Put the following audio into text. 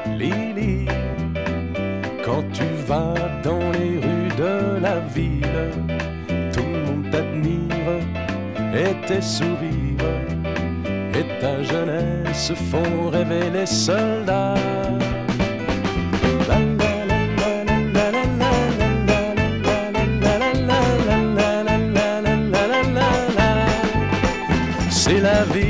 Lily, quand tu vas dans les rues de la ville, tout le monde t'admire et tes sourires et ta jeunesse font rêver les soldats. C'est la vie